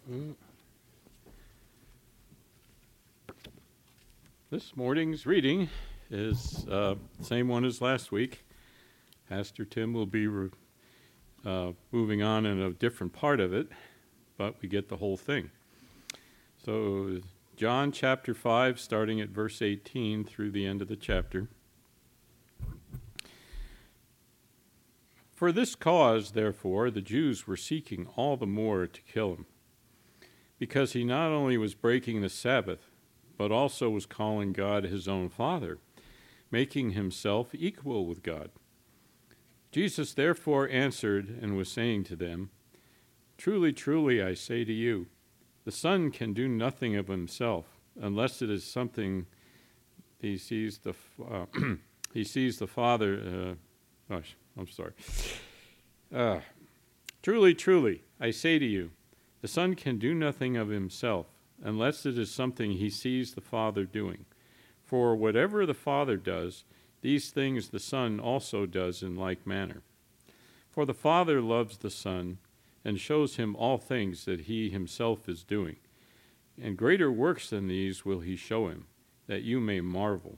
This morning's reading is the same one as last week. Pastor Tim will be moving on in a different part of it, but we get the whole thing. So John chapter 5, starting at verse 18 through the end of the chapter. For this cause, therefore, the Jews were seeking all the more to kill him, because he not only was breaking the Sabbath, but also was calling God his own Father, making himself equal with God. Jesus therefore answered and was saying to them, Truly, truly, I say to you, the Son can do nothing of himself, unless it is something he sees the Father. Truly, truly, I say to you, the Son can do nothing of himself, unless it is something he sees the Father doing. For whatever the Father does, these things the Son also does in like manner. For the Father loves the Son, and shows him all things that he himself is doing. And greater works than these will he show him, that you may marvel.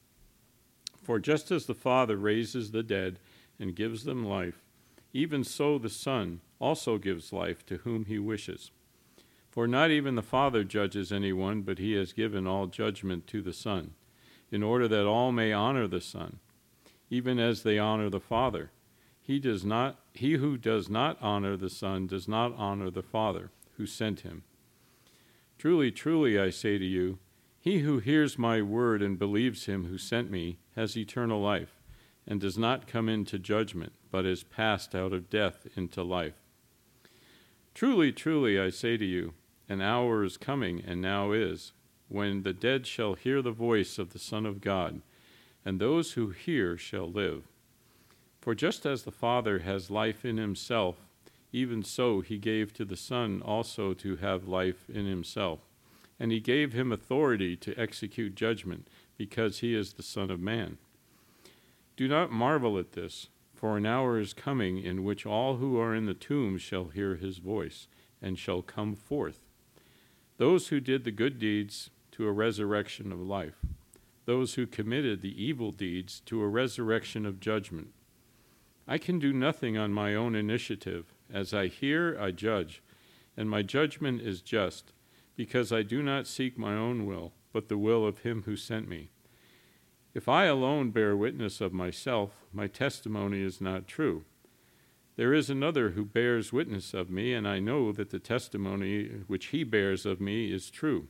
For just as the Father raises the dead and gives them life, even so the Son also gives life to whom he wishes. For not even the Father judges anyone, but he has given all judgment to the Son, in order that all may honor the Son, even as they honor the Father. He who does not honor the Son does not honor the Father, who sent him. Truly, truly, I say to you, he who hears my word and believes him who sent me has eternal life, and does not come into judgment, but is passed out of death into life. Truly, truly, I say to you, an hour is coming, and now is, when the dead shall hear the voice of the Son of God, and those who hear shall live. For just as the Father has life in himself, even so he gave to the Son also to have life in himself. And he gave him authority to execute judgment, because he is the Son of Man. Do not marvel at this, for an hour is coming in which all who are in the tombs shall hear his voice, and shall come forth. Those who did the good deeds to a resurrection of life, those who committed the evil deeds to a resurrection of judgment. I can do nothing on my own initiative. As I hear, I judge, and my judgment is just, because I do not seek my own will, but the will of him who sent me. If I alone bear witness of myself, my testimony is not true. There is another who bears witness of me, and I know that the testimony which he bears of me is true.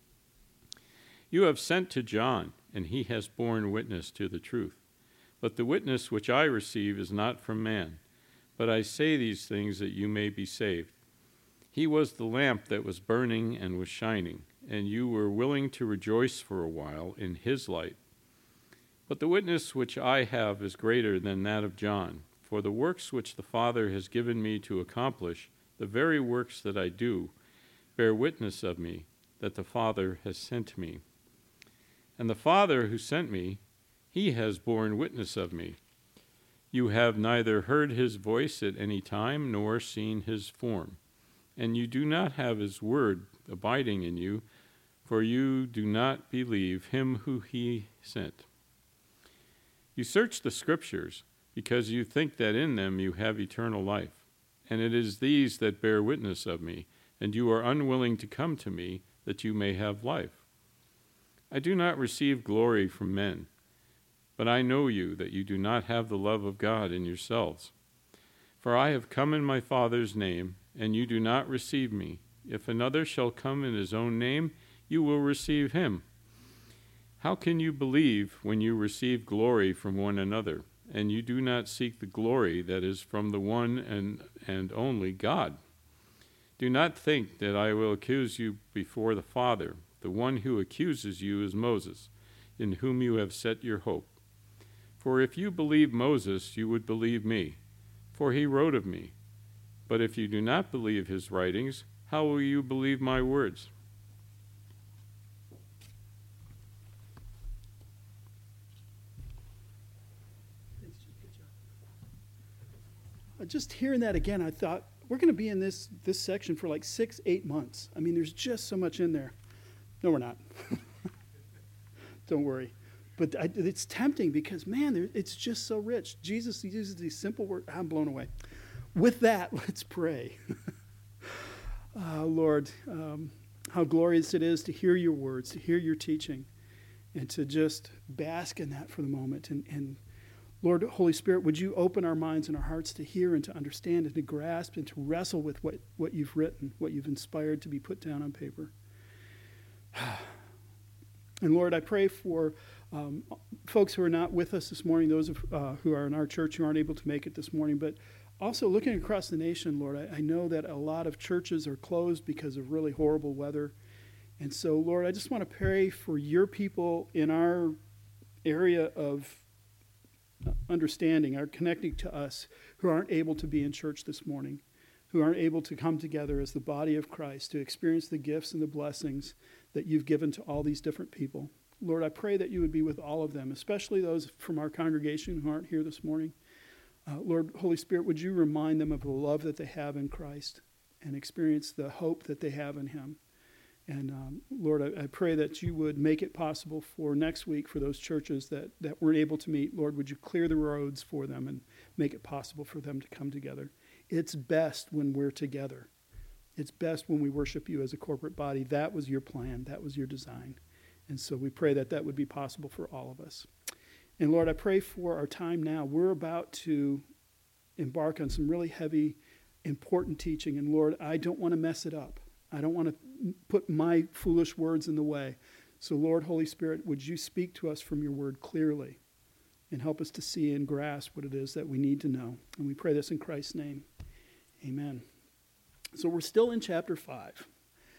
You have sent to John, and he has borne witness to the truth. But the witness which I receive is not from man, but I say these things that you may be saved. He was the lamp that was burning and was shining, and you were willing to rejoice for a while in his light. But the witness which I have is greater than that of John, for the works which the Father has given me to accomplish, the very works that I do, bear witness of me, that the Father has sent me. And the Father who sent me, he has borne witness of me. You have neither heard his voice at any time, nor seen his form. And you do not have his word abiding in you, for you do not believe him who he sent. You search the Scriptures, because you think that in them you have eternal life. And it is these that bear witness of me, and you are unwilling to come to me, that you may have life. I do not receive glory from men, but I know you, that you do not have the love of God in yourselves. For I have come in my Father's name, and you do not receive me. If another shall come in his own name, you will receive him. How can you believe when you receive glory from one another, and you do not seek the glory that is from the one and only God? Do not think that I will accuse you before the Father. The one who accuses you is Moses, in whom you have set your hope. For if you believe Moses, you would believe me, for he wrote of me. But if you do not believe his writings, how will you believe my words? Just hearing that again, I thought, we're going to be in this section for like 6-8 months. I mean, there's just so much in there. No, we're not. Don't worry. But it's tempting because, man, it's just so rich. Jesus uses these simple words. I'm blown away. With that, let's pray. Lord, how glorious it is to hear your words, to hear your teaching, and to just bask in that for the moment. And Lord, Holy Spirit, would you open our minds and our hearts to hear and to understand and to grasp and to wrestle with what you've written, what you've inspired to be put down on paper. And Lord, I pray for folks who are not with us this morning, those who are in our church who aren't able to make it this morning, but also looking across the nation, Lord, I know that a lot of churches are closed because of really horrible weather. And so, Lord, I just want to pray for your people in our area of understanding, are connecting to us, who aren't able to be in church this morning, who aren't able to come together as the body of Christ to experience the gifts and the blessings that you've given to all these different people. Lord, I pray that you would be with all of them, especially those from our congregation who aren't here this morning. Lord, Holy Spirit, would you remind them of the love that they have in Christ and experience the hope that they have in him. And Lord, I pray that you would make it possible for next week for those churches that weren't able to meet. Lord, would you clear the roads for them and make it possible for them to come together. It's best when we're together. It's best when we worship you as a corporate body. That was your plan. That was your design. And so we pray that that would be possible for all of us. And Lord, I pray for our time now. We're about to embark on some really heavy, important teaching. And Lord, I don't want to mess it up. I don't want to put my foolish words in the way. So Lord, Holy Spirit, would you speak to us from your word clearly and help us to see and grasp what it is that we need to know. And we pray this in Christ's name. Amen. So we're still in chapter 5.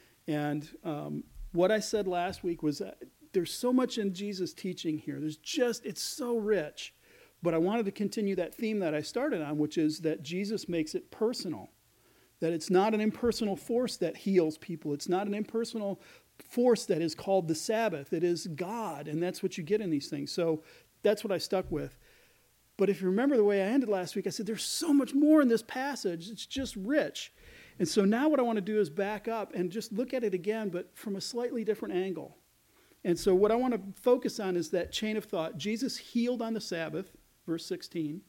And what I said last week was that there's so much in Jesus' teaching here. It's so rich. But I wanted to continue that theme that I started on, which is that Jesus makes it personal. That it's not an impersonal force that heals people. It's not an impersonal force that is called the Sabbath. It is God, and that's what you get in these things. So that's what I stuck with. But if you remember the way I ended last week, I said there's so much more in this passage. It's just rich. And so now what I want to do is back up and just look at it again, but from a slightly different angle. And so what I want to focus on is that chain of thought. Jesus healed on the Sabbath, verse 16.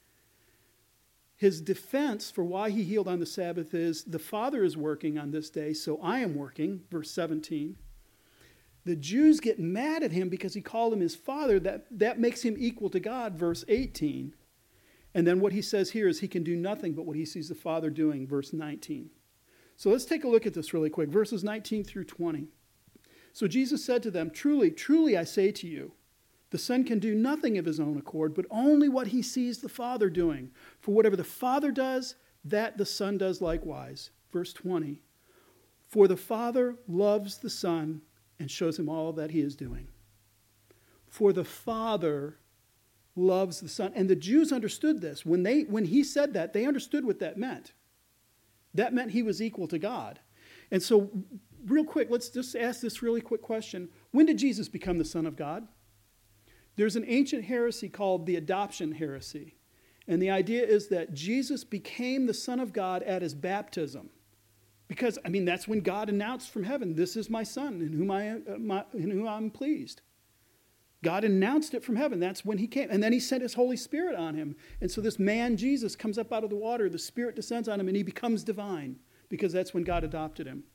His defense for why he healed on the Sabbath is the Father is working on this day, so I am working, verse 17. The Jews get mad at him because he called him his Father. That makes him equal to God, verse 18. And then what he says here is he can do nothing but what he sees the Father doing, verse 19. So let's take a look at this really quick, verses 19 through 20. So Jesus said to them, "Truly, truly I say to you, the Son can do nothing of his own accord, but only what he sees the Father doing. For whatever the Father does, that the Son does likewise." Verse 20. "For the Father loves the Son and shows him all that he is doing." For the Father loves the Son. And the Jews understood this. When he said that, they understood what that meant. That meant he was equal to God. And so, real quick, let's just ask this really quick question. When did Jesus become the Son of God? There's an ancient heresy called the adoption heresy. And the idea is that Jesus became the Son of God at his baptism. Because, that's when God announced from heaven, "This is my Son in whom I'm pleased." God announced it from heaven. That's when he came. And then he sent his Holy Spirit on him. And so this man, Jesus, comes up out of the water. The Spirit descends on him and he becomes divine. Because that's when God adopted him.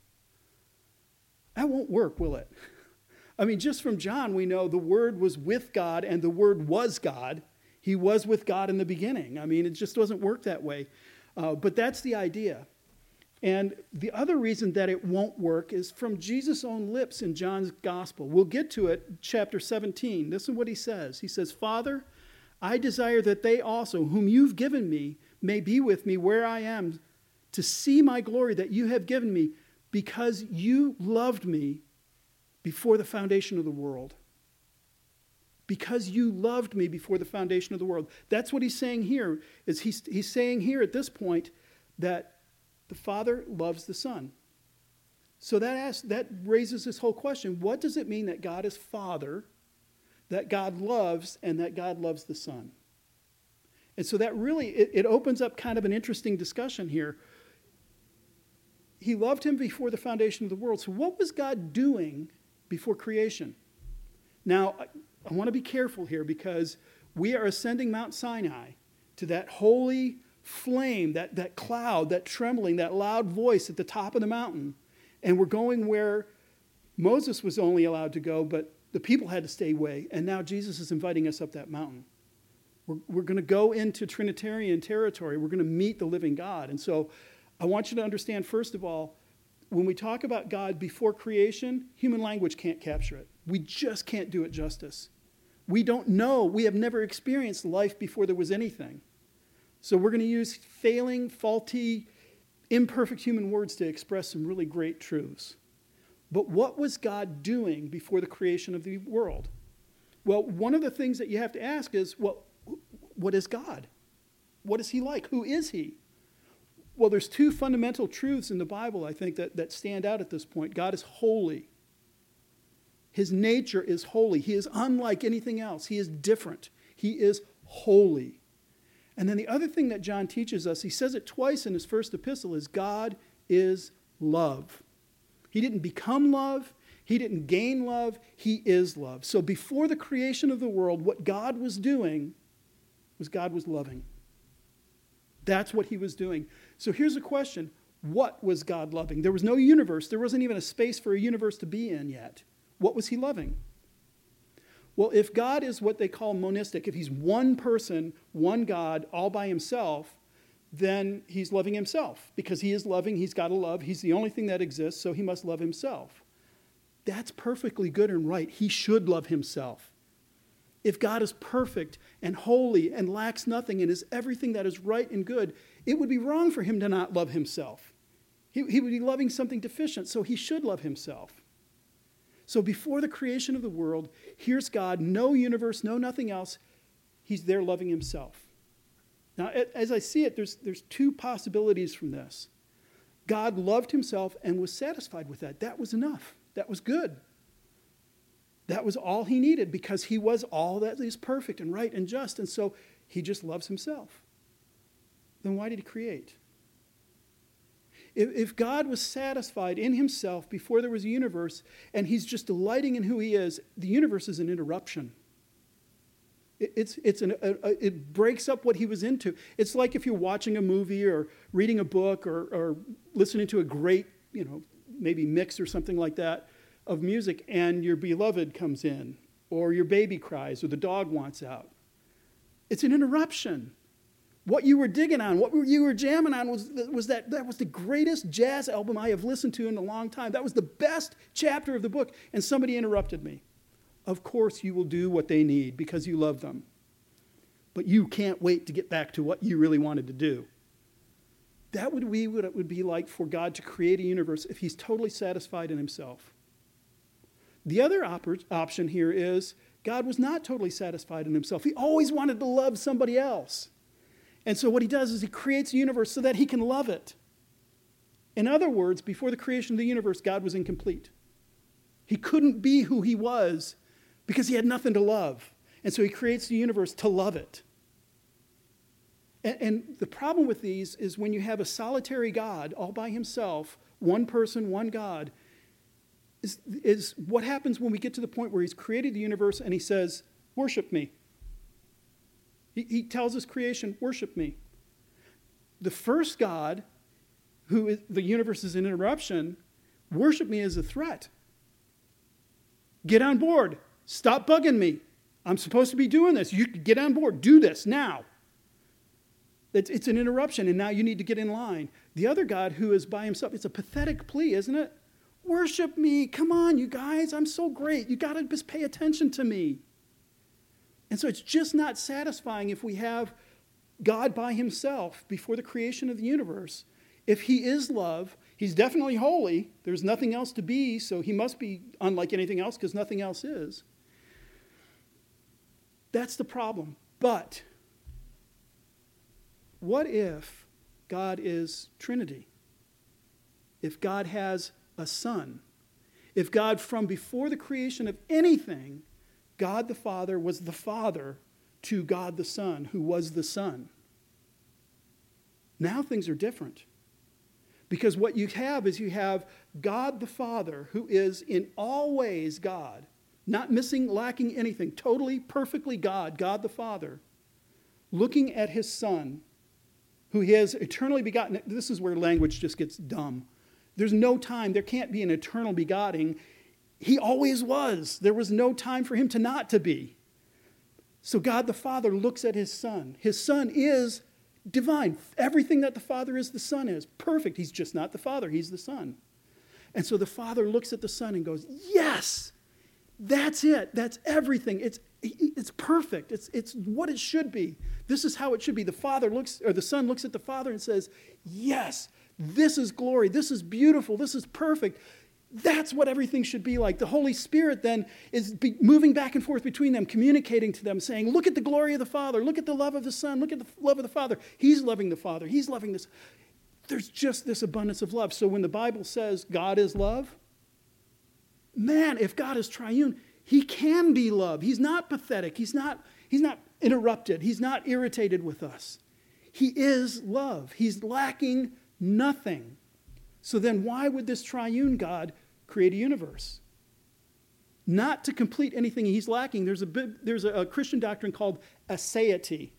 That won't work, will it? Just from John, we know the Word was with God and the Word was God. He was with God in the beginning. It just doesn't work that way. But that's the idea. And the other reason that it won't work is from Jesus' own lips in John's Gospel. We'll get to it, chapter 17. Listen what he says. He says, "Father, I desire that they also, whom you've given me, may be with me where I am, to see my glory that you have given me, because you loved me before the foundation of the world." Because you loved me before the foundation of the world. That's what he's saying here. Is he's saying here at this point that the Father loves the Son. So that raises this whole question. What does it mean that God is Father, that God loves, and that God loves the Son? And so that really, it opens up kind of an interesting discussion here. he loved him before the foundation of the world. So what was God doing before creation? Now, I want to be careful here because we are ascending Mount Sinai to that holy flame, that cloud, that trembling, that loud voice at the top of the mountain. And we're going where Moses was only allowed to go, but the people had to stay away. And now Jesus is inviting us up that mountain. We're going to go into Trinitarian territory. We're going to meet the living God. And so I want you to understand, first of all, when we talk about God before creation, human language can't capture it. We just can't do it justice. We don't know. We have never experienced life before there was anything. So we're going to use failing, faulty, imperfect human words to express some really great truths. But what was God doing before the creation of the world? Well, one of the things that you have to ask is, well, what is God? What is he like? Who is he? Well, there's two fundamental truths in the Bible, I think, that stand out at this point. God is holy. His nature is holy. He is unlike anything else. He is different. He is holy. And then the other thing that John teaches us, he says it twice in his first epistle, is God is love. He didn't become love. He didn't gain love. He is love. So before the creation of the world, what God was doing was God was loving. That's what he was doing. So here's a question. What was God loving? There was no universe. There wasn't even a space for a universe to be in yet. What was he loving? Well, if God is what they call monistic, if he's one person, one God, all by himself, then he's loving himself. Because he is loving, he's got to love. He's the only thing that exists, so he must love himself. That's perfectly good and right. He should love himself. If God is perfect and holy and lacks nothing and is everything that is right and good, it would be wrong for him to not love himself. He would be loving something deficient, so he should love himself. So before the creation of the world, here's God, no universe, no nothing else. He's there loving himself. Now, as I see it, there's two possibilities from this. God loved himself and was satisfied with that. That was enough. That was good. That was all he needed because he was all that is perfect and right and just. And so he just loves himself. Then why did he create? If God was satisfied in himself before there was a universe and he's just delighting in who he is, the universe is an interruption. It breaks up what he was into. It's like if you're watching a movie or reading a book or listening to a great, maybe mix or something like that of music, and your beloved comes in, or your baby cries, or the dog wants out. It's an interruption. What you were digging on, what you were jamming on was the greatest jazz album I have listened to in a long time. That was the best chapter of the book, and somebody interrupted me. Of course you will do what they need because you love them. But you can't wait to get back to what you really wanted to do. That would be what it would be like for God to create a universe if he's totally satisfied in himself. The other option here is God was not totally satisfied in himself. He always wanted to love somebody else. And so what he does is he creates a universe so that he can love it. In other words, before the creation of the universe, God was incomplete. He couldn't be who he was because he had nothing to love. And so he creates the universe to love it. And the problem with these is when you have a solitary God all by himself, one person, one God, is what happens when we get to the point where he's created the universe and he says, worship me. He tells his creation, worship me. The first God, the universe is an interruption, worship me as a threat. Get on board. Stop bugging me. I'm supposed to be doing this. You get on board. Do this now. It's an interruption, and now you need to get in line. The other God who is by himself, it's a pathetic plea, isn't it? Worship me. Come on, you guys. I'm so great. You got to just pay attention to me. And so it's just not satisfying if we have God by himself before the creation of the universe. If he is love, he's definitely holy. There's nothing else to be, so he must be unlike anything else because nothing else is. That's the problem. But what if God is Trinity? If God has a son? If God, from before the creation of anything, God the Father was the Father to God the Son, who was the Son. Now things are different. Because what you have is you have God the Father, who is in all ways God, not missing, lacking anything, totally, perfectly God, God the Father, looking at his Son, who he has eternally begotten. This is where language just gets dumb. There's no time. There can't be an eternal begetting. He always was. There was no time for him to not to be. So God the Father looks at his Son. His Son is divine. Everything that the Father is, the Son is. Perfect. He's just not the Father. He's the Son. And so the Father looks at the Son and goes, yes, that's it. That's everything. It's perfect. It's what it should be. This is how it should be. The Son looks at the Father and says, yes, this is glory. This is beautiful. This is perfect. That's what everything should be like. The Holy Spirit then is moving back and forth between them, communicating to them, saying, look at the glory of the Father. Look at the love of the Son. Look at the love of the Father. He's loving the Father. He's loving this. There's just this abundance of love. So when the Bible says God is love, man, if God is triune, he can be love. He's not pathetic. He's not interrupted. He's not irritated with us. He is love. He's lacking nothing. So then why would this triune God create a universe? Not to complete anything he's lacking. There's a Christian doctrine called aseity.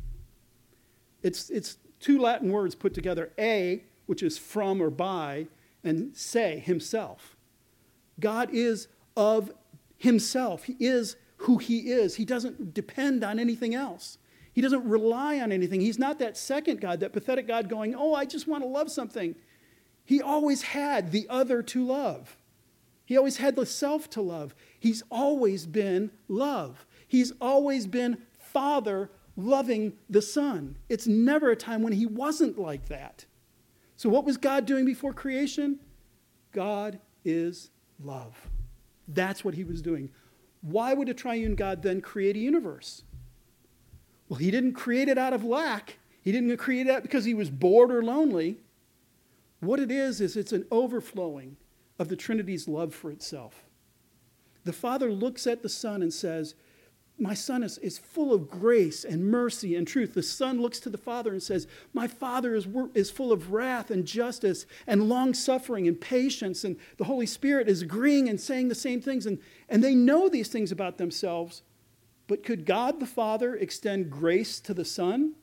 It's two Latin words put together, a, which is from or by, and se, himself. God is of himself. He is who he is. He doesn't depend on anything else. He doesn't rely on anything. He's not that second God, that pathetic God going, oh, I just want to love something. He always had the other to love. He always had the self to love. He's always been love. He's always been Father loving the Son. It's never a time when he wasn't like that. So what was God doing before creation? God is love. That's what he was doing. Why would a triune God then create a universe? Well, he didn't create it out of lack. He didn't create it because he was bored or lonely. What it is it's an overflowing of the Trinity's love for itself. The Father looks at the Son and says, my Son is full of grace and mercy and truth. The Son looks to the Father and says, my Father is full of wrath and justice and long-suffering and patience. And the Holy Spirit is agreeing and saying the same things. And they know these things about themselves. But could God the Father extend grace to the Son?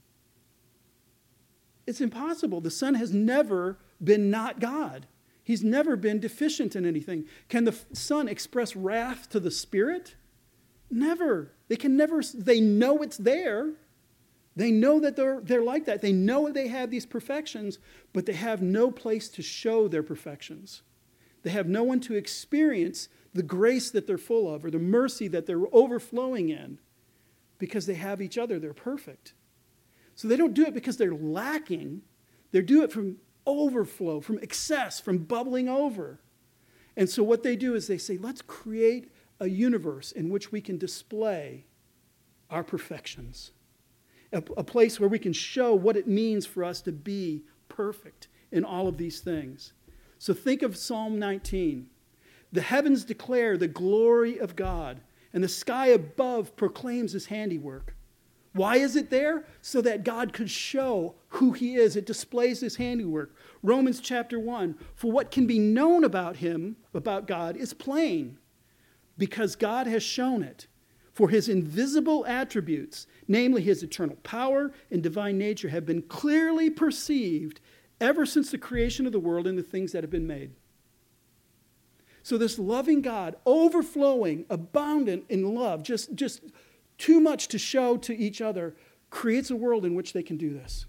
It's impossible. The Son has never been not God. He's never been deficient in anything. Can the Son express wrath to the Spirit? Never. They know it's there. They know that they're like that. They know they have these perfections, but they have no place to show their perfections. They have no one to experience the grace that they're full of or the mercy that they're overflowing in because they have each other. They're perfect. So they don't do it because they're lacking. They do it from overflow, from excess, from bubbling over. And so what they do is they say, let's create a universe in which we can display our perfections. A place where we can show what it means for us to be perfect in all of these things. So think of Psalm 19. The heavens declare the glory of God, and the sky above proclaims his handiwork. Why is it there? So that God could show who he is. It displays his handiwork. Romans chapter 1, for what can be known about him, about God, is plain, because God has shown it. For his invisible attributes, namely his eternal power and divine nature, have been clearly perceived ever since the creation of the world and the things that have been made. So this loving God, overflowing, abundant in love, just too much to show to each other, creates a world in which they can do this.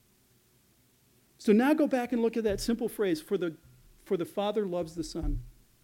So now go back and look at that simple phrase, for the Father loves the Son.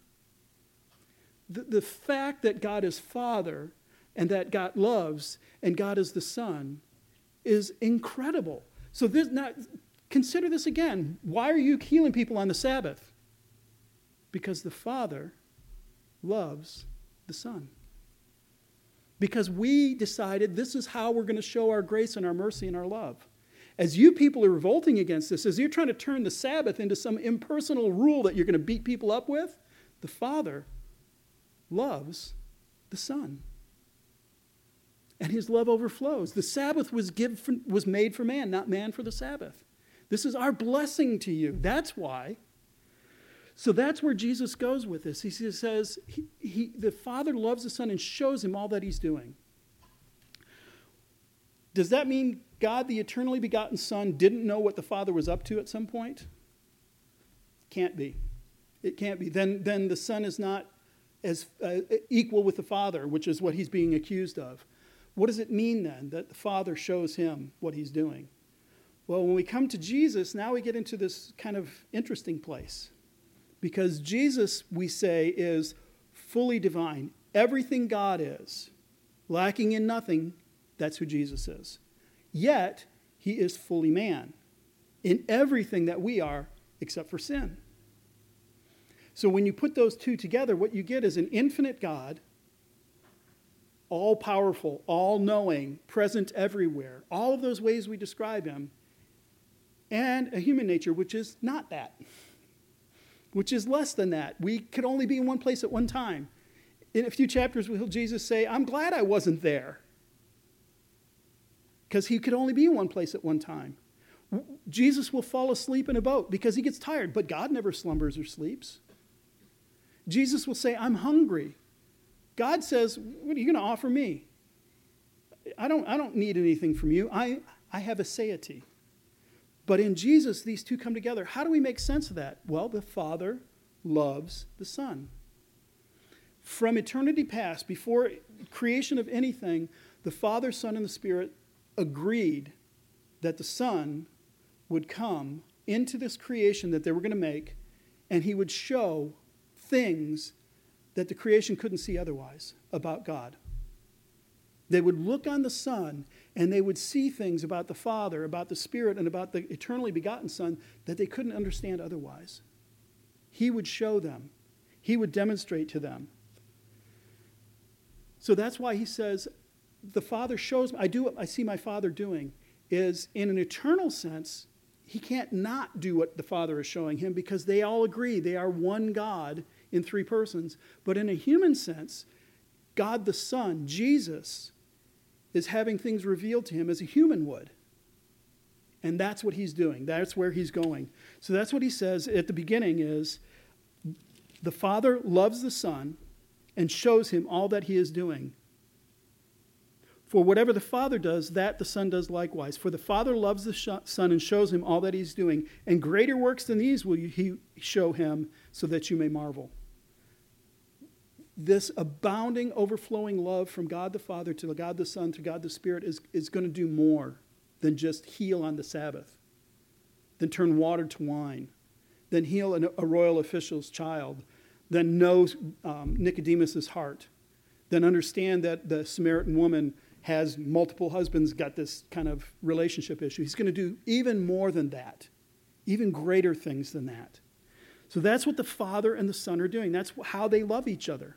The fact that God is Father and that God loves and God is the Son is incredible. So consider this again. Why are you healing people on the Sabbath? Because the Father loves the Son. Because we decided this is how we're going to show our grace and our mercy and our love. As you people are revolting against this, as you're trying to turn the Sabbath into some impersonal rule that you're going to beat people up with, the Father loves the Son. And his love overflows. The Sabbath was made for man, not man for the Sabbath. This is our blessing to you. That's why. So that's where Jesus goes with this. He says the Father loves the Son and shows him all that he's doing. Does that mean God, the eternally begotten Son, didn't know what the Father was up to at some point? Can't be. It can't be. Then the Son is not as equal with the Father, which is what he's being accused of. What does it mean then that the Father shows him what he's doing? Well, when we come to Jesus, now we get into this kind of interesting place. Because Jesus, we say, is fully divine. Everything God is, lacking in nothing, that's who Jesus is. Yet, he is fully man in everything that we are except for sin. So when you put those two together, what you get is an infinite God, all-powerful, all-knowing, present everywhere, all of those ways we describe him, and a human nature which is not that, which is less than that. We could only be in one place at one time. In a few chapters, will Jesus say, I'm glad I wasn't there, because he could only be in one place at one time. Jesus will fall asleep in a boat because he gets tired, but God never slumbers or sleeps. Jesus will say, I'm hungry. God says, what are you going to offer me? I don't need anything from you. I have aseity. But in Jesus, these two come together. How do we make sense of that? Well, the Father loves the Son. From eternity past, before creation of anything, the Father, Son, and the Spirit agreed that the Son would come into this creation that they were going to make, and he would show things that the creation couldn't see otherwise about God. They would look on the Son, and they would see things about the Father, about the Spirit, and about the eternally begotten Son that they couldn't understand otherwise. He would show them. He would demonstrate to them. So that's why he says, the Father shows me, I do what I see my Father doing, is in an eternal sense, he can't not do what the Father is showing him because they all agree they are one God in three persons. But in a human sense, God the Son, Jesus, is having things revealed to him as a human would. And that's what he's doing. That's where he's going. So that's what he says at the beginning is, the Father loves the Son and shows him all that he is doing. For whatever the Father does, that the Son does likewise. For the Father loves the Son and shows him all that he's doing. And greater works than these will he show him so that you may marvel. This abounding, overflowing love from God the Father to God the Son to God the Spirit is going to do more than just heal on the Sabbath, than turn water to wine, than heal a royal official's child, than know Nicodemus' heart, than understand that the Samaritan woman has multiple husbands, got this kind of relationship issue. He's going to do even more than that, even greater things than that. So that's what the Father and the Son are doing. That's how they love each other.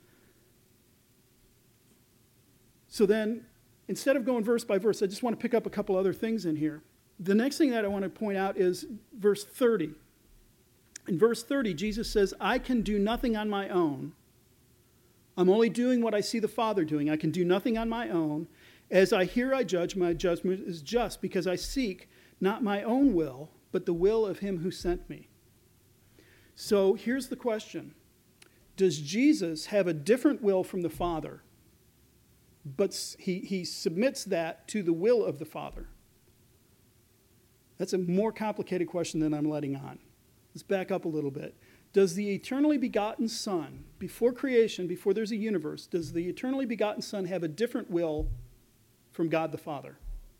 So then, instead of going verse by verse, I just want to pick up a couple other things in here. The next thing that I want to point out is verse 30. In verse 30, Jesus says, I can do nothing on my own. I'm only doing what I see the Father doing. I can do nothing on my own. As I hear, I judge. My judgment is just because I seek not my own will, but the will of him who sent me. So here's the question. Does Jesus have a different will from the Father, but he submits that to the will of the Father? That's a more complicated question than I'm letting on. Let's back up a little bit. Does the eternally begotten Son, before creation, before there's a universe, does the eternally begotten Son have a different will from God the Father?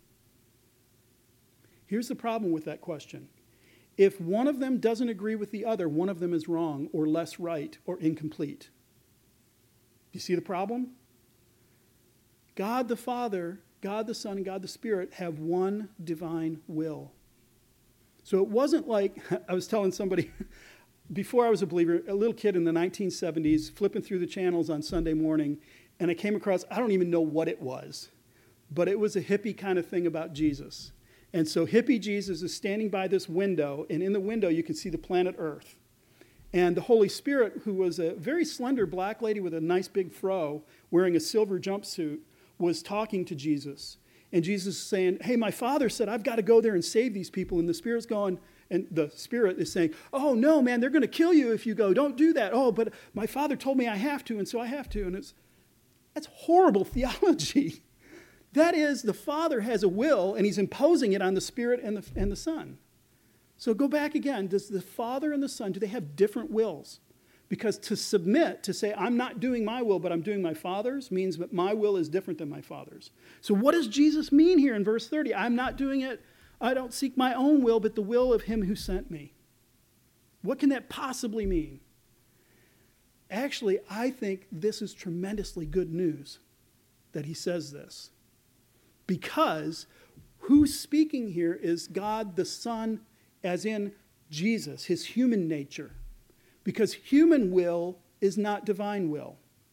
Here's the problem with that question. If one of them doesn't agree with the other, one of them is wrong or less right or incomplete. Do you see the problem? God the Father, God the Son, and God the Spirit have one divine will. So it wasn't like, I was telling somebody, before I was a believer, a little kid in the 1970s, flipping through the channels on Sunday morning, and I came across, I don't even know what it was, but it was a hippie kind of thing about Jesus. And so hippie Jesus is standing by this window, and in the window you can see the planet Earth. And the Holy Spirit, who was a very slender black lady with a nice big fro, wearing a silver jumpsuit, was talking to Jesus. And Jesus is saying, hey, my Father said I've got to go there and save these people. And the Spirit's going, and the Spirit is saying, oh, no, man, they're going to kill you if you go. Don't do that. Oh, but my Father told me I have to, and so I have to. And that's horrible theology. That is, the Father has a will, and he's imposing it on the Spirit and the Son. So go back again. Does the Father and the Son, do they have different wills? Because to submit, to say, I'm not doing my will, but I'm doing my Father's, means that my will is different than my Father's. So what does Jesus mean here in verse 30? I'm not doing it, I don't seek my own will, but the will of him who sent me. What can that possibly mean? Actually, I think this is tremendously good news that he says this. Because who's speaking here is God the Son, as in Jesus, his human nature. Because human will is not divine will.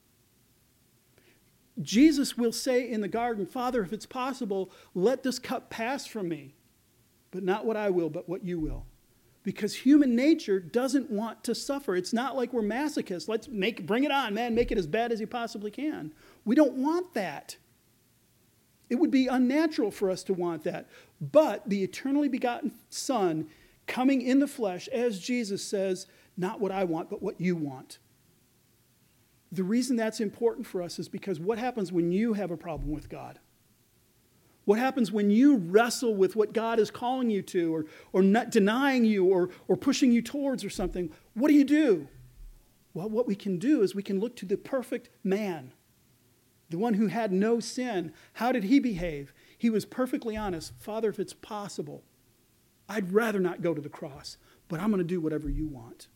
Jesus will say in the garden, Father, if it's possible, let this cup pass from me. But not what I will, but what you will. Because human nature doesn't want to suffer. It's not like we're masochists. Let's bring it on, man. Make it as bad as you possibly can. We don't want that. It would be unnatural for us to want that. But the eternally begotten Son coming in the flesh, as Jesus says, not what I want, but what you want. The reason that's important for us is because what happens when you have a problem with God? What happens when you wrestle with what God is calling you to, or not denying you, or pushing you towards or something? What do? Well, what we can do is we can look to the perfect man, the one who had no sin. How did he behave? He was perfectly honest. Father, if it's possible, I'd rather not go to the cross, but I'm going to do whatever you want.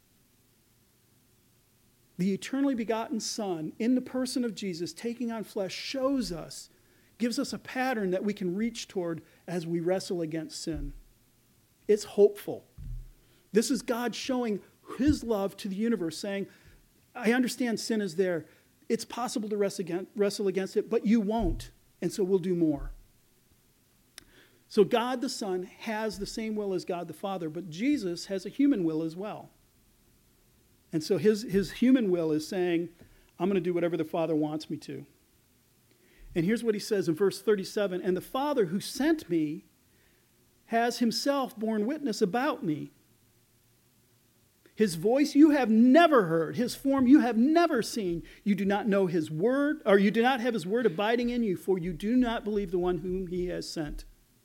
The eternally begotten Son, in the person of Jesus, taking on flesh, shows us, gives us a pattern that we can reach toward as we wrestle against sin. It's hopeful. This is God showing his love to the universe, saying, I understand sin is there. It's possible to wrestle against it, but you won't, and so we'll do more. So God the Son has the same will as God the Father, but Jesus has a human will as well. And so his human will is saying, I'm going to do whatever the Father wants me to. And here's what he says in verse 37, and the Father who sent me has himself borne witness about me. His voice you have never heard, his form you have never seen. You do not know his word, or you do not have his word abiding in you, for you do not believe the one whom he has sent.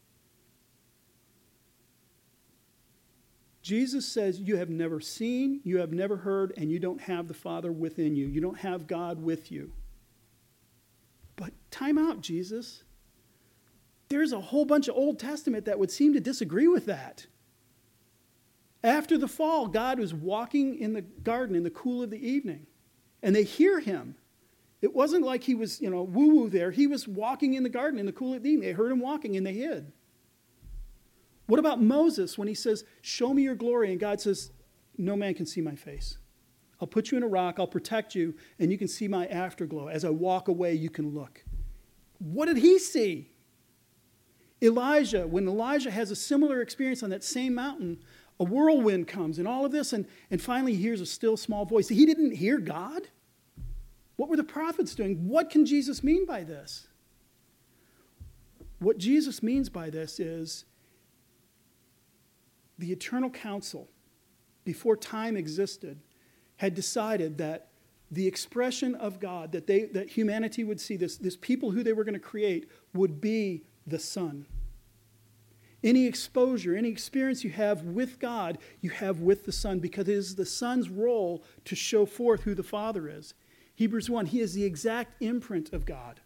Jesus says you have never seen, you have never heard, and you don't have the Father within you. You don't have God with you. But time out, Jesus. There's a whole bunch of Old Testament that would seem to disagree with that. After the fall, God was walking in the garden in the cool of the evening, and they hear him. It wasn't like he was, woo-woo there. He was walking in the garden in the cool of the evening. They heard him walking, and they hid. What about Moses when he says, show me your glory? And God says, no man can see my face. I'll put you in a rock, I'll protect you, and you can see my afterglow. As I walk away, you can look. What did he see? Elijah, when Elijah has a similar experience on that same mountain, a whirlwind comes and all of this, and finally he hears a still small voice. He didn't hear God? What were the prophets doing? What can Jesus mean by this? What Jesus means by this is the eternal council, before time existed, had decided that the expression of God, that humanity would see, this people who they were going to create, would be the Son. Any exposure, any experience you have with God, you have with the Son, because it is the Son's role to show forth who the Father is. Hebrews 1, he is the exact imprint of God.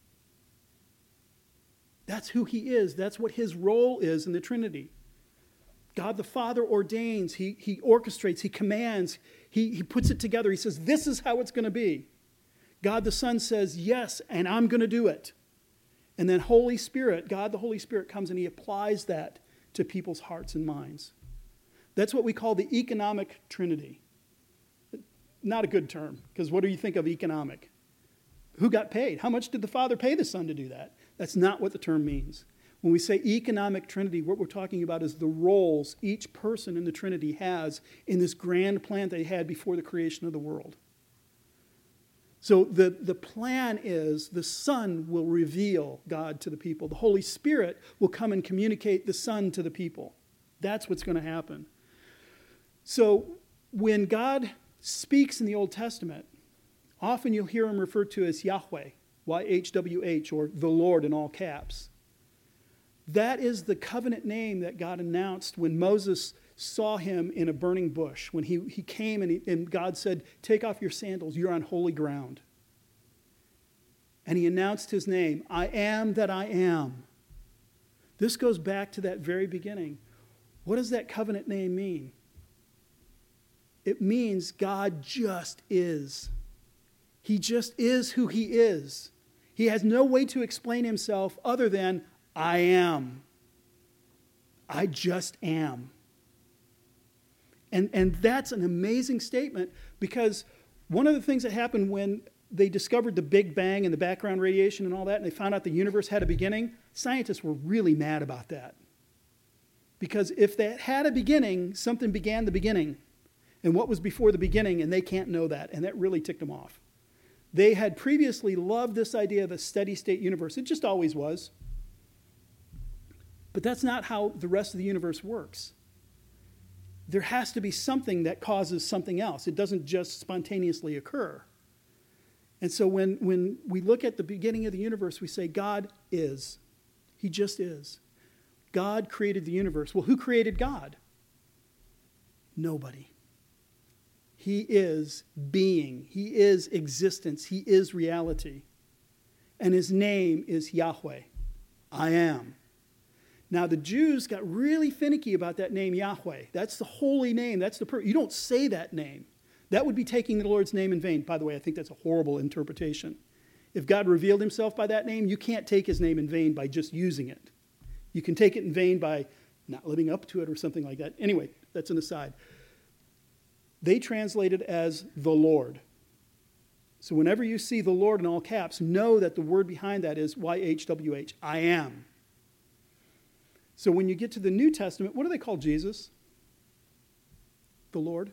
That's who he is. That's what his role is in the Trinity. God the Father ordains, he orchestrates, he commands, he puts it together. He says, this is how it's going to be. God the Son says, yes, and I'm going to do it. And then Holy Spirit, God the Holy Spirit comes and he applies that to people's hearts and minds. That's what we call the economic Trinity. Not a good term, because what do you think of economic? Who got paid? How much did the Father pay the Son to do that? That's not what the term means. When we say economic Trinity, what we're talking about is the roles each person in the Trinity has in this grand plan they had before the creation of the world. So the plan is the Son will reveal God to the people. The Holy Spirit will come and communicate the Son to the people. That's what's going to happen. So when God speaks in the Old Testament, often you'll hear him referred to as Yahweh, YHWH, or the Lord in all caps. That is the covenant name that God announced when Moses saw him in a burning bush. When he came and God said, take off your sandals, you're on holy ground. And he announced his name, I am that I am. This goes back to that very beginning. What does that covenant name mean? It means God just is. He just is who he is. He has no way to explain himself other than, I am. I just am. And that's an amazing statement, because one of the things that happened when they discovered the Big Bang and the background radiation and all that, and they found out the universe had a beginning, scientists were really mad about that. Because if that had a beginning, something began the beginning. And what was before the beginning, and they can't know that, and that really ticked them off. They had previously loved this idea of a steady state universe. It just always was. But that's not how the rest of the universe works. There has to be something that causes something else. It doesn't just spontaneously occur. And so when we look at the beginning of the universe, we say God is. He just is. God created the universe. Well, who created God? Nobody. He is being. He is existence. He is reality. And his name is Yahweh. I am. Now, the Jews got really finicky about that name, Yahweh. That's the holy name. That's you don't say that name. That would be taking the Lord's name in vain. By the way, I think that's a horrible interpretation. If God revealed himself by that name, you can't take his name in vain by just using it. You can take it in vain by not living up to it or something like that. Anyway, that's an aside. They translate it as the Lord. So whenever you see the Lord in all caps, know that the word behind that is YHWH, I am. So when you get to the New Testament, what do they call Jesus? The Lord.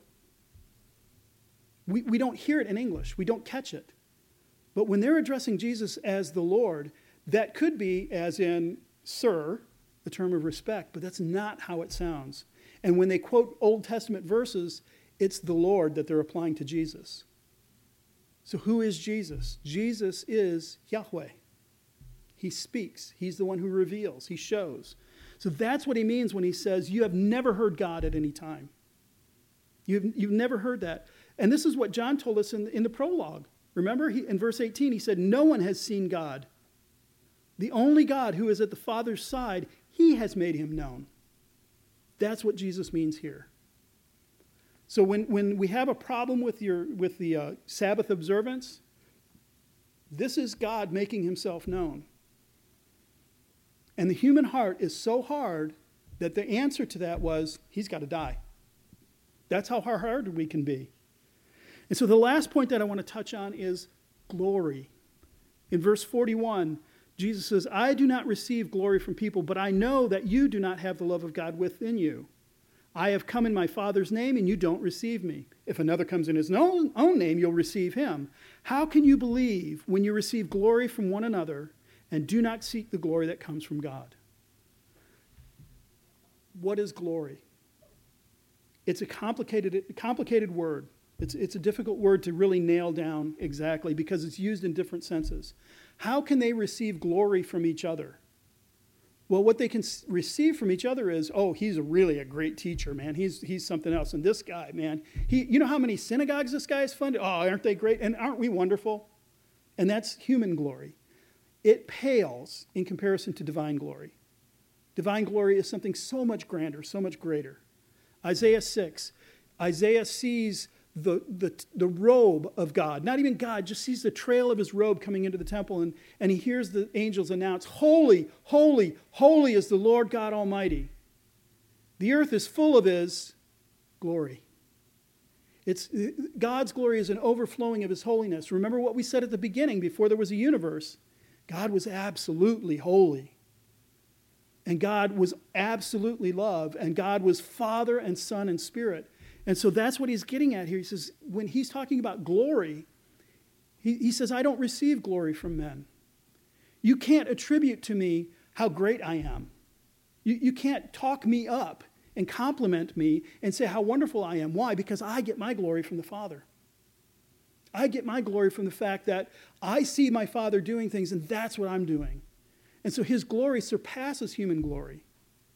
We don't hear it in English. We don't catch it. But when they're addressing Jesus as the Lord, that could be as in sir, a term of respect, but that's not how it sounds. And when they quote Old Testament verses, it's the Lord that they're applying to Jesus. So who is Jesus? Jesus is Yahweh. He speaks. He's the one who reveals. He shows. So that's what he means when he says, you have never heard God at any time. You've never heard that. And this is what John told us in the prologue. Remember, in verse 18, he said, no one has seen God. The only God who is at the Father's side, he has made him known. That's what Jesus means here. So when we have a problem with the Sabbath observance, this is God making himself known. And the human heart is so hard that the answer to that was, he's got to die. That's how hard we can be. And so the last point that I want to touch on is glory. In verse 41, Jesus says, I do not receive glory from people, but I know that you do not have the love of God within you. I have come in my Father's name, and you don't receive me. If another comes in his own name, you'll receive him. How can you believe when you receive glory from one another and do not seek the glory that comes from God? What is glory? It's a complicated word. It's a difficult word to really nail down exactly because it's used in different senses. How can they receive glory from each other? Well, what they can receive from each other is, oh, he's really a great teacher, man. He's something else. And this guy, man, you know how many synagogues this guy has funded? Oh, aren't they great? And aren't we wonderful? And that's human glory. It pales in comparison to divine glory. Divine glory is something so much grander, so much greater. Isaiah 6, Isaiah sees the robe of God, not even God, just sees the trail of his robe coming into the temple, and he hears the angels announce, holy, holy, holy is the Lord God Almighty. The earth is full of his glory. God's glory is an overflowing of his holiness. Remember what we said at the beginning, before there was a universe. God was absolutely holy. And God was absolutely love. And God was Father and Son and Spirit. And so that's what he's getting at here. He says, when he's talking about glory, He says, I don't receive glory from men. You can't attribute to me how great I am. You can't talk me up and compliment me and say how wonderful I am. Why? Because I get my glory from the Father. I get my glory from the fact that I see my Father doing things, and that's what I'm doing. And so his glory surpasses human glory.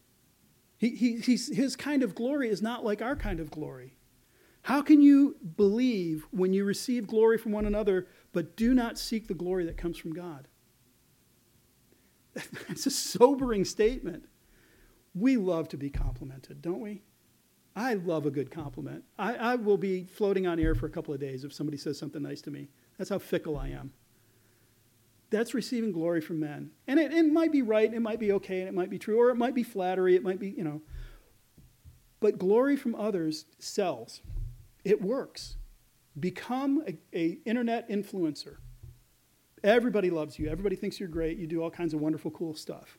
His kind of glory is not like our kind of glory. How can you believe when you receive glory from one another, but do not seek the glory that comes from God? It's a sobering statement. We love to be complimented, don't we? I love a good compliment. I will be floating on air for a couple of days if somebody says something nice to me. That's how fickle I am. That's receiving glory from men. And it might be right, and it might be okay, and it might be true, or it might be flattery, it might be, But glory from others sells. It works. Become an internet influencer. Everybody loves you. Everybody thinks you're great. You do all kinds of wonderful, cool stuff.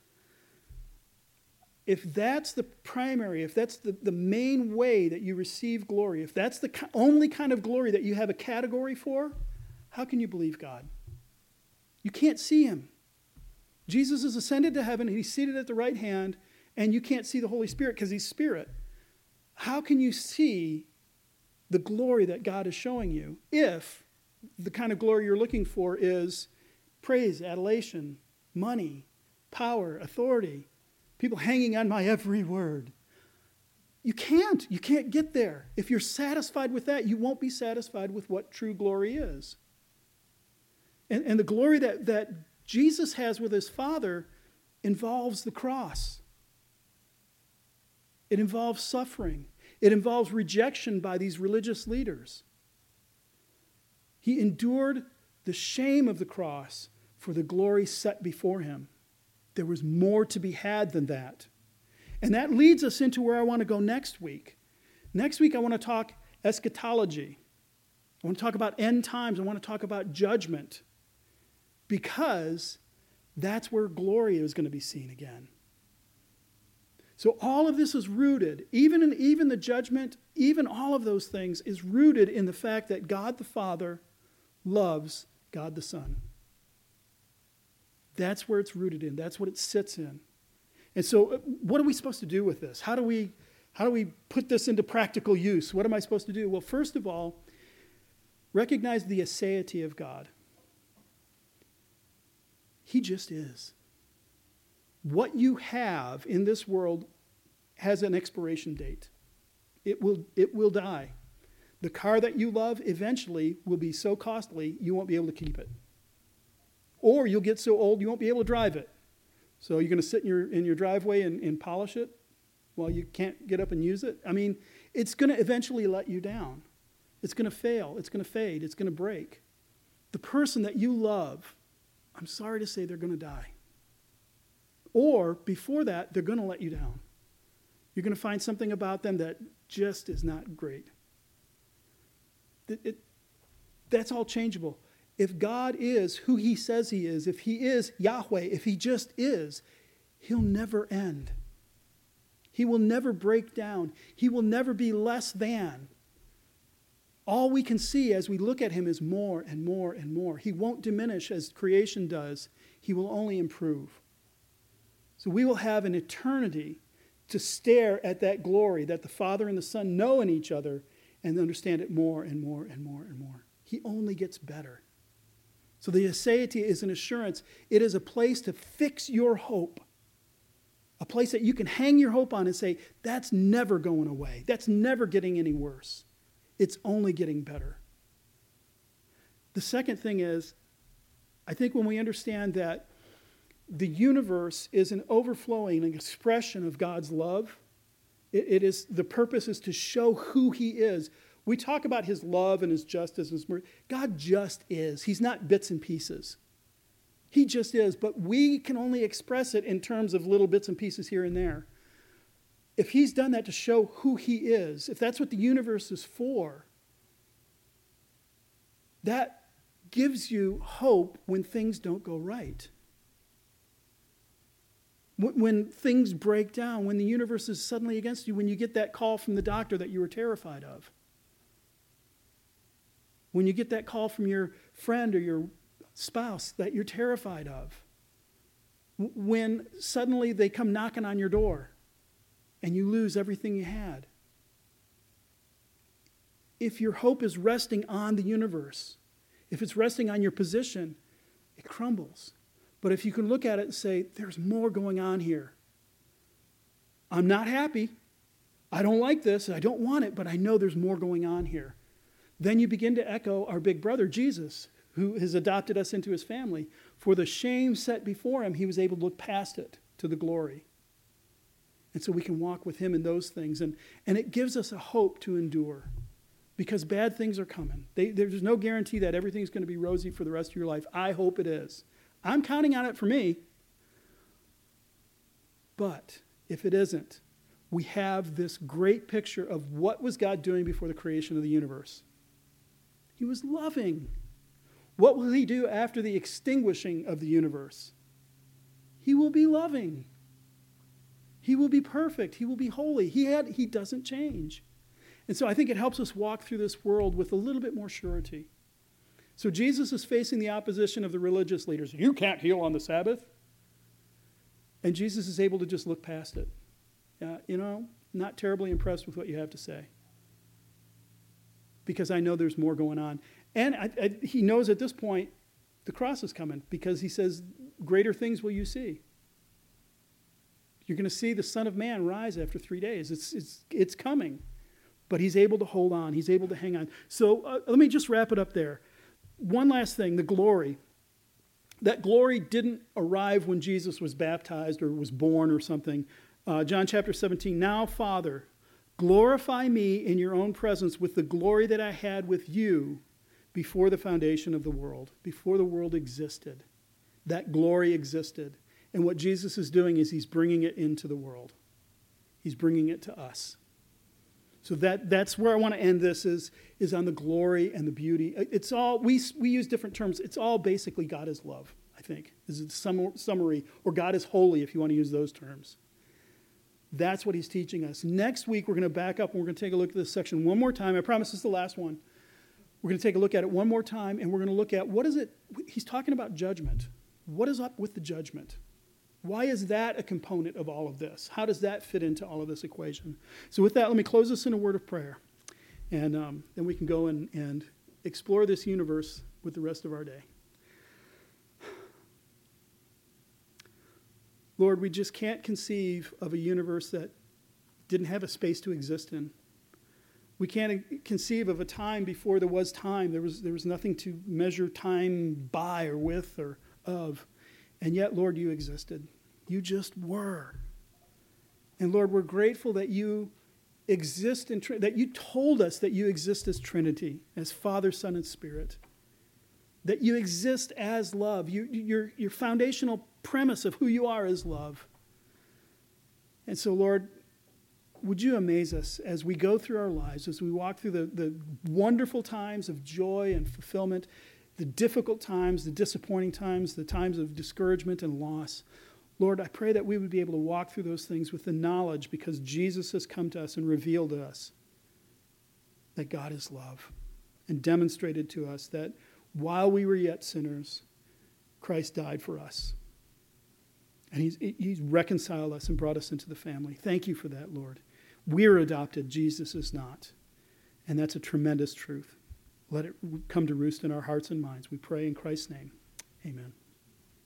If that's the primary, if that's the main way that you receive glory, if that's the only kind of glory that you have a category for, how can you believe God? You can't see him. Jesus is ascended to heaven, and he's seated at the right hand, and you can't see the Holy Spirit because he's spirit. How can you see the glory that God is showing you if the kind of glory you're looking for is praise, adulation, money, power, authority, people hanging on my every word? You can't get there. If you're satisfied with that, you won't be satisfied with what true glory is. And the glory that Jesus has with his Father involves the cross. It involves suffering. It involves rejection by these religious leaders. He endured the shame of the cross for the glory set before him. There was more to be had than that. And that leads us into where I want to go next week. Next week, I want to talk eschatology. I want to talk about end times. I want to talk about judgment. Because that's where glory is going to be seen again. So all of this is rooted, even the judgment, even all of those things is rooted in the fact that God the Father loves God the Son. That's where it's rooted in. That's what it sits in. And so what are we supposed to do with this? How do we put this into practical use? What am I supposed to do? Well, first of all, recognize the aseity of God. He just is. What you have in this world has an expiration date. It will die. The car that you love eventually will be so costly you won't be able to keep it. Or you'll get so old you won't be able to drive it. So you're going to sit in your driveway and polish it while you can't get up and use it? I mean, it's going to eventually let you down. It's going to fail. It's going to fade. It's going to break. The person that you love, I'm sorry to say they're going to die. Or before that, they're going to let you down. You're going to find something about them that just is not great. That's all changeable. If God is who he says he is, if he is Yahweh, if he just is, he'll never end. He will never break down. He will never be less than. All we can see as we look at him is more and more and more. He won't diminish as creation does. He will only improve. So we will have an eternity to stare at that glory that the Father and the Son know in each other and understand it more and more and more and more. He only gets better. So the aseity is an assurance. It is a place to fix your hope. A place that you can hang your hope on and say, that's never going away. That's never getting any worse. It's only getting better. The second thing is, I think when we understand that the universe is an overflowing, an expression of God's love, the purpose is to show who he is. We talk about his love and his justice and his mercy. God just is. He's not bits and pieces. He just is, but we can only express it in terms of little bits and pieces here and there. If he's done that to show who he is, if that's what the universe is for, that gives you hope when things don't go right. When things break down, when the universe is suddenly against you, when you get that call from the doctor that you were terrified of. When you get that call from your friend or your spouse that you're terrified of. When suddenly they come knocking on your door and you lose everything you had. If your hope is resting on the universe, if it's resting on your position, it crumbles. But if you can look at it and say, there's more going on here. I'm not happy. I don't like this. I don't want it, but I know there's more going on here. Then you begin to echo our big brother, Jesus, who has adopted us into his family. For the shame set before him, he was able to look past it to the glory. And so we can walk with him in those things. And it gives us a hope to endure. Because bad things are coming. There's no guarantee that everything's going to be rosy for the rest of your life. I hope it is. I'm counting on it for me. But if it isn't, we have this great picture of what was God doing before the creation of the universe. He was loving. What will he do after the extinguishing of the universe? He will be loving. He will be perfect. He will be holy. He doesn't change. And so I think it helps us walk through this world with a little bit more surety. So Jesus is facing the opposition of the religious leaders. You can't heal on the Sabbath. And Jesus is able to just look past it. Not terribly impressed with what you have to say. Because I know there's more going on. And he knows at this point the cross is coming because he says, greater things will you see. You're going to see the Son of Man rise after 3 days. It's coming. But he's able to hold on. He's able to hang on. So let me just wrap it up there. One last thing, the glory. That glory didn't arrive when Jesus was baptized or was born or something. John chapter 17, now, Father, glorify me in your own presence with the glory that I had with you before the foundation of the world, before the world existed. That glory existed. And what Jesus is doing is he's bringing it into the world. He's bringing it to us. So that's where I want to end this is on the glory and the beauty. It's all, we use different terms. It's all basically God is love, I think. This is a summary, or God is holy if you want to use those terms. That's what he's teaching us. Next week, we're going to back up and we're going to take a look at this section one more time. I promise this is the last one. We're going to take a look at it one more time, and we're going to look at what is it? He's talking about judgment. What is up with the judgment? Why is that a component of all of this? How does that fit into all of this equation? So with that, let me close this in a word of prayer. And then we can go and explore this universe with the rest of our day. Lord, we just can't conceive of a universe that didn't have a space to exist in. We can't conceive of a time before there was time. There was nothing to measure time by or with or of. And yet, Lord, you existed. You just were. And Lord, we're grateful that you exist in that you told us that you exist as Trinity, as Father, Son, and Spirit. That you exist as love. Your foundational premise of who you are is love. And so, Lord, would you amaze us as we go through our lives, as we walk through the wonderful times of joy and fulfillment, the difficult times, the disappointing times, the times of discouragement and loss. Lord, I pray that we would be able to walk through those things with the knowledge, because Jesus has come to us and revealed to us that God is love, and demonstrated to us that while we were yet sinners, Christ died for us. And he's reconciled us and brought us into the family. Thank you for that, Lord. We're adopted. Jesus is not. And that's a tremendous truth. Let it come to roost in our hearts and minds. We pray in Christ's name. Amen.